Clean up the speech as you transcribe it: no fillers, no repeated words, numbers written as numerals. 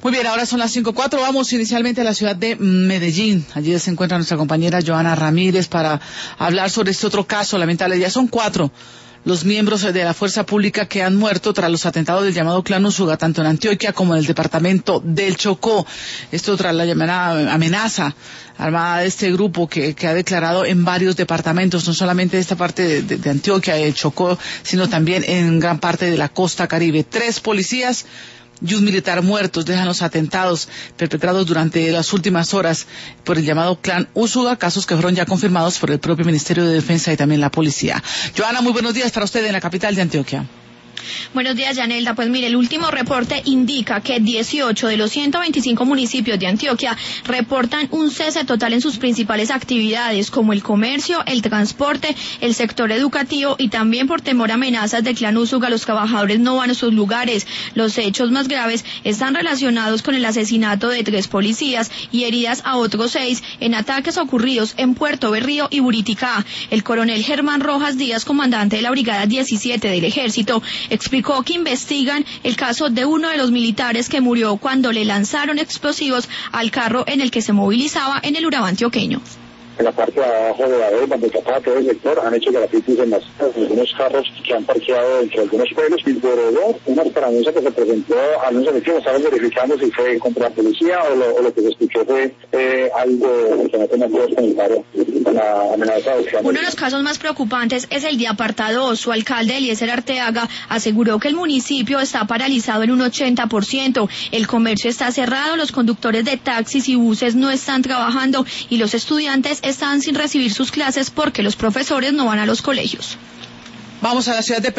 Muy bien, ahora son las 5:04. Vamos inicialmente a la ciudad de Medellín. Allí se encuentra nuestra compañera Joana Ramírez para hablar sobre este otro caso lamentable. Ya son 4 los miembros de la fuerza pública que han muerto tras los atentados del llamado Clan Úsuga, tanto en Antioquia como en el departamento del Chocó. Esto tras la llamada amenaza armada de este grupo que ha declarado en varios departamentos, no solamente de esta parte de Antioquia, del Chocó, sino también en gran parte de la costa Caribe. 3 policías y un militar muertos dejan los atentados perpetrados durante las últimas horas por el llamado Clan Úsuga, casos que fueron ya confirmados por el propio Ministerio de Defensa y también la policía. Joana, muy buenos días para usted en la capital de Antioquia. Buenos días, Yanelda. Pues mire, el último reporte indica que 18 de los 125 municipios de Antioquia reportan un cese total en sus principales actividades, como el comercio, el transporte, el sector educativo, y también por temor a amenazas de Clan Úsuga, los trabajadores no van a sus lugares. Los hechos más graves están relacionados con el asesinato de 3 policías y heridas a otros 6 en ataques ocurridos en Puerto Berrío y Buriticá. El coronel Germán Rojas Díaz, comandante de la Brigada 17 del Ejército, explicó que investigan el caso de uno de los militares que murió cuando le lanzaron explosivos al carro en el que se movilizaba en el Urabá antioqueño. En la parte de abajo de la vez, donde tapaba todo el sector, han hecho grafitis en algunos carros que han parqueado entre algunos pueblos, y por una esperanza que se presentó al menos aquí, estamos verificando si fue contra la policía o lo que se escuchó fue algo que no tenía que comentarios con la amenaza de Clan. Uno de los casos más preocupantes es el de Apartado. Su alcalde, Eliezer Arteaga, aseguró que el municipio está paralizado en un 80%, el comercio está cerrado, los conductores de taxis y buses no están trabajando y los estudiantes están sin recibir sus clases porque los profesores no van a los colegios. Vamos a la ciudad de